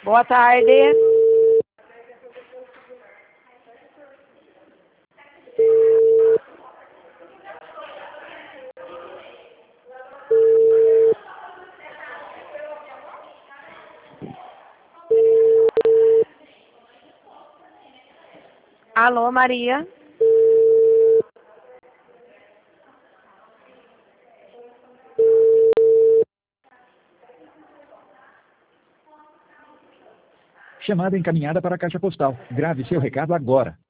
Boa tarde. Alô, Maria? Chamada encaminhada para a caixa postal. Grave seu recado agora.